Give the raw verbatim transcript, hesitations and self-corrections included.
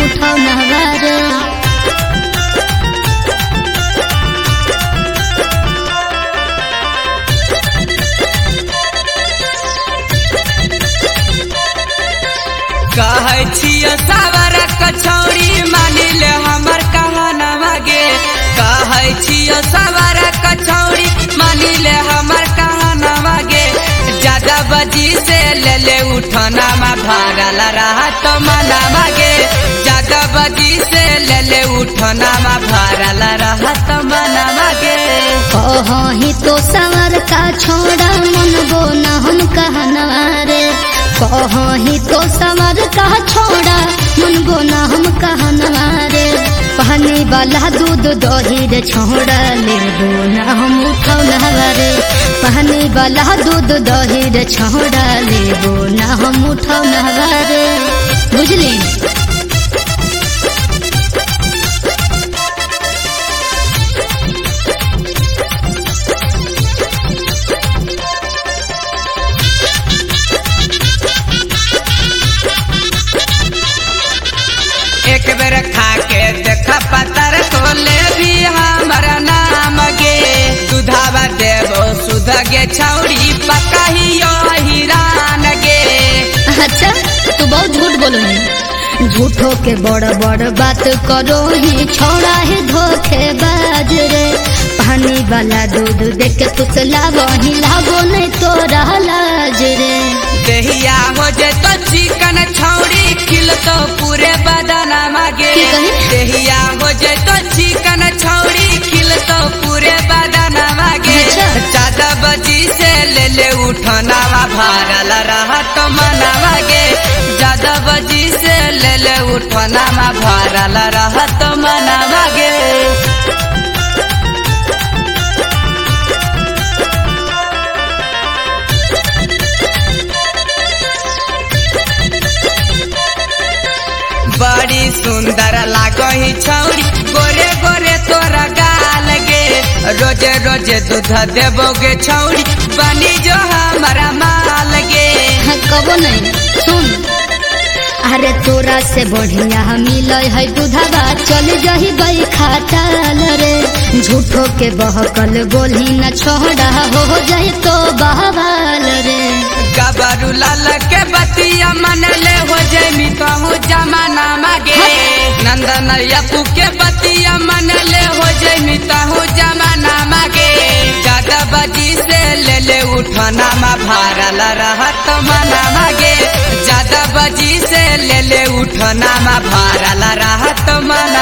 उठौनवा रे। कहै छिय सावर कछौड़ी मानी ले हमर कहनवा गे। कहै छिय सावर कछौड़ी मानी ले हमर कहनवा गे। ज्यादा बजी से ले ले उठौनामा भरल रहत मनवा गे। ज्यादा बजी से ले ले उठौनामा भरल रहत मनवा गे। कहीं तो सावर का छोड़ा मन गो न हम कहनवा रे। कहीं तो सावर का छोड़ा मन गो न हम कहनवा रे। पानी वाला दूध दही रे छोड़ा ले गो न हम उठौनवा रे। पानी वाला दूध दही रे छोड़ा ले गो न हम उठौनवा रे। बुझली। एक बेर खा के देख पतर तो ले भी हमर नाम गे। सुधावा देवो सुध गे छौड़ी पका ही हिरान गे। अच्छा तू बहुत झूठ बोलो है। झूठो के बड़ बड़ बात करो ही छोड़ा है धोखेबाज रे। पानी वाला दूध देख के तुसला वही लागो नहीं तो लाज रे। देहिया हो जे तो चिकन छौड़ी खिल तो पूरे बदना मागे। देहिया हो जे तो चिकन छौड़ी खिल तो पूरे बदना मागे। ज्यादा बजी से ले ले उठौनावा भरल रहत मनवा गे। ज्यादा बजी से ले ले उठौनावा भरल रहत मनवा गे। बड़ी सुंदर लागही छौड़ी गोरे गोरे तोरा गाल गे। रोजे रोजे दूध देबोगे छौड़ी बनी जो हमारा माल गे। कबो नहीं सुन। अरे तोरा से बढ़िया मिल है दूधवा चल जही गई खाटाल रे। झूठो के बहकल बोली न छोड़ा हो जाए तो बहवाल रे। गबरू लाल के बतिया मन ले हो जमी कहूँ जमाना मागे। नंदन यपू के बतिया मन ले हो जमी कहूँ जमाना मागे। ज्यादा बजी से ले ले उठौनामा भरल रहत मना मागे। ज्यादा बजी से ले ले उठौनामा भरल रहत मन